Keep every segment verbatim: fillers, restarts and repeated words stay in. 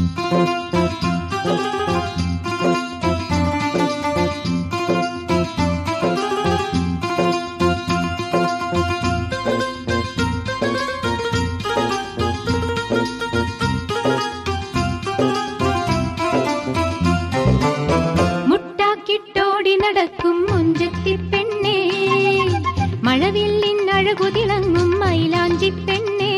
നടക്കും മുഞ്ചത്തി പെണ്ണേ, മഴവില്ലിൻ അഴകുതിളങ്ങും മൈലാഞ്ചി പെണ്ണേ,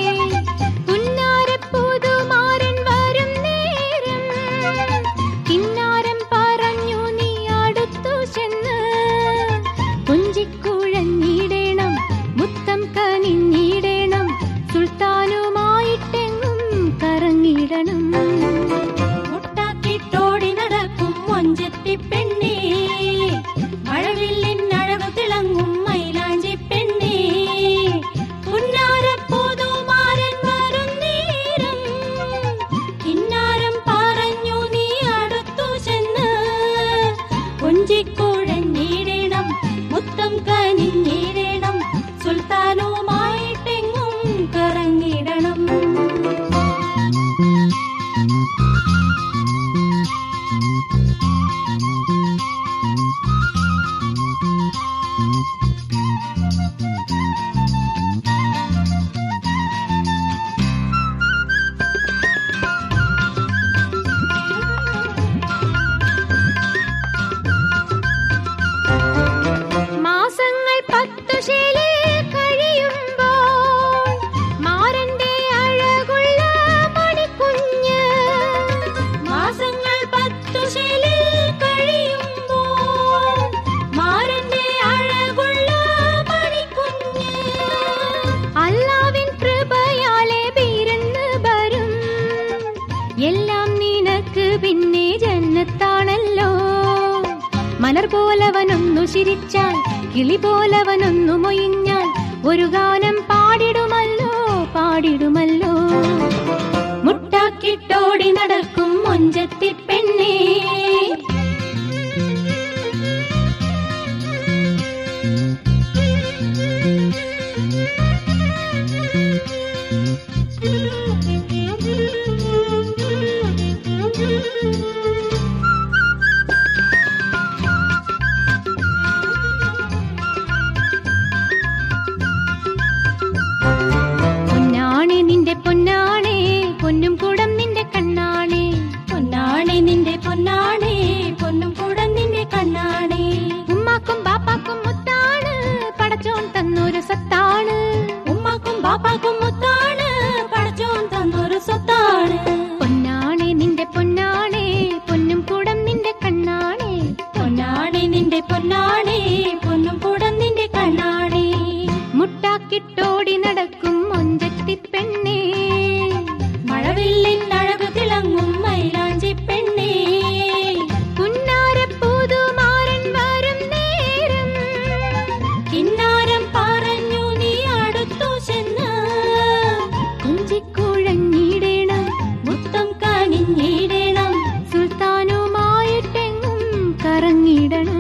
പുന്നാരപ്പൂതുമാരൻ വരും നേരം കിന്നാരം പറഞ്ഞു നീ അടുത്തു ചെന്ന് കൊഞ്ചിക്കുഴഞ്ഞിടേണം, മുത്തം കനിഞ്ഞിടേണം, സുൽത്താനുമായിട്ടെങ്ങും കറങ്ങിടണം. മുട്ടാക്കിട്ടോടി നടക്കും മൊഞ്ചത്തി പെണ്ണേ, മഴവില്ലിൻ അഴകു തിളങ്ങും മൈലാഞ്ചി പെണ്ണേ, പുന്നാരപ്പൂതുമാരൻ വരും നേരം കിന്നാരം പറഞ്ഞു നീ അടുത്തു ചെന്ന് കൊഞ്ചിക്കുഴഞ്ഞിടേണം, മുത്തം കനിഞ്ഞിടേണം, സുൽത്താനുമായിട്ടെങ്ങും കറങ്ങിടണം. മാസങ്ങൾ പത്തുശേലേ കഴിയുമ്പോൾ മാരന്റെ അഴകുള്ള മണിക്കുഞ്ഞ്, മാസങ്ങൾ പത്തുശേലേ കഴിയുമ്പോൾ മാരന്റെ അഴകുള്ള മണിക്കുഞ്ഞ്, അല്ലാവിൻ കൃപയാലെ പിറന്ന് വരും, എല്ലാം നിനക്ക് പിന്നെ ജന്നത്താണല്ലോ. മലർ പോലവനൊന്നു ചിരിച്ചാൽ, കിളി പോലവനൊന്നു മൊയിഞ്ഞാൽ, ഒരു ഗാനം പാടിടുമല്ലോ പാടിടുമല്ലോ. മുട്ടാക്കിട്ടോടി നടക്കും മൊഞ്ചത്തി പെണ്ണേ, പൊന്നാണെ നിന്റെ പൊന്നാണേ, പൊന്നും കൂടം നിന്റെ കണ്ണാണേ, പൊന്നാണെ നിന്റെ പൊന്നാണേ, പൊന്നും കൂടം നിന്റെ കണ്ണാണേ, ഉമ്മാക്കും ബാപ്പാക്കും മുത്താണ് പടച്ചോൻ തന്നൊരു സത്താണ്, ഉമ്മാക്കും ബാപ്പാക്കും മുത്താണ് പടച്ചോൻ തന്നൊരു സ്വത്താണ്. പൊന്നാണെ നിന്റെ പൊന്നാണേ, പൊന്നും കൂടം നിന്റെ കണ്ണാണേ, പൊന്നാണെ നിന്റെ പൊന്നാണേ, പൊന്നും കൂടം നിന്റെ കണ്ണാണേ, മുട്ടാക്കിട്ടോടി നടക്കും മൊഞ്ചത്തി പെണ്ണേ, മഴവില്ലിൻ അഴകു തിളങ്ങും മൈലാഞ്ചി പെണ്ണേ, പുന്നാരപ്പൂതുമാരൻ വരും നേരം കിന്നാരം പറഞ്ഞു നീ അടുത്തു ചെന്ന് കൊഞ്ചിക്കുഴഞ്ഞിടേണം, മുത്തം കനിഞ്ഞിടേണം, സുൽത്താനുമായിട്ടെങ്ങും കറങ്ങിടണം.